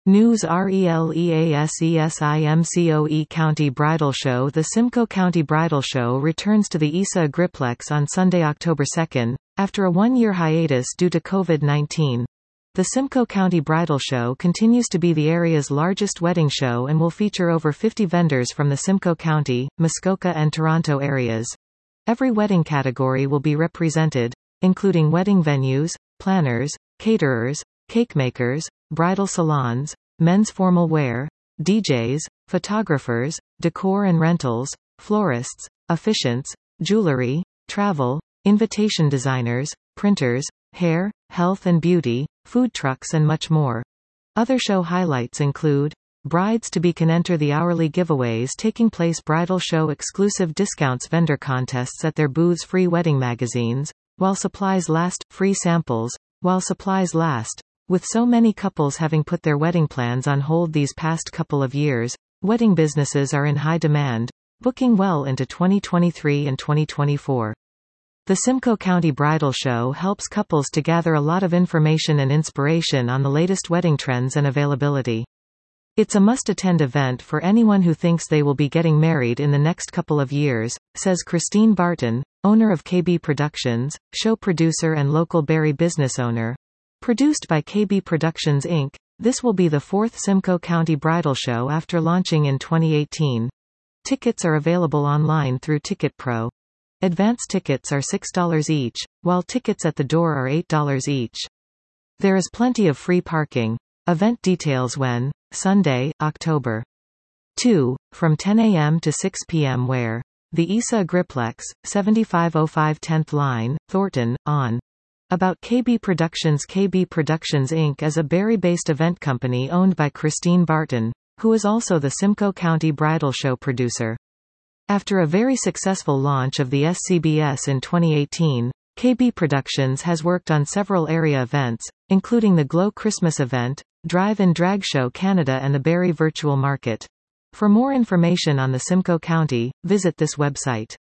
News RELEASESIMCOE County Bridal Show. The Simcoe County Bridal Show returns to the ESA Agriplex on Sunday, October 2, after a one-year hiatus due to COVID-19. The Simcoe County Bridal Show continues to be the area's largest wedding show and will feature over 50 vendors from the Simcoe County, Muskoka and Toronto areas. Every wedding category will be represented, including wedding venues, planners, caterers, cake makers, bridal salons, men's formal wear, DJs, photographers, decor and rentals, florists, officiants, jewelry, travel, invitation designers, printers, hair, health and beauty, food trucks and much more. Other show highlights include brides to be can enter the hourly giveaways taking place, bridal show exclusive discounts, vendor contests at their booths, free wedding magazines, while supplies last, free samples, while supplies last. With so many couples having put their wedding plans on hold these past couple of years, wedding businesses are in high demand, booking well into 2023 and 2024. The Simcoe County Bridal Show helps couples to gather a lot of information and inspiration on the latest wedding trends and availability. It's a must-attend event for anyone who thinks they will be getting married in the next couple of years, says Christine Barton, owner of KB Productions, show producer and local Barrie business owner. Produced by KB Productions Inc., this will be the fourth Simcoe County Bridal Show after launching in 2018. Tickets are available online through TicketPro. Advance tickets are $6 each, while tickets at the door are $8 each. There is plenty of free parking. Event details when, Sunday, October 2, from 10 a.m. to 6 p.m. where? The ESA Agriplex, 7505 10th Line, Thornton, on. About KB Productions. KB Productions Inc. is a Barrie-based event company owned by Christine Barton, who is also the Simcoe County Bridal Show producer. After a very successful launch of the SCBS in 2018, KB Productions has worked on several area events, including the Glow Christmas event, Drive-In Drag Show Canada and the Barrie Virtual Market. For more information on the Simcoe County, visit this website.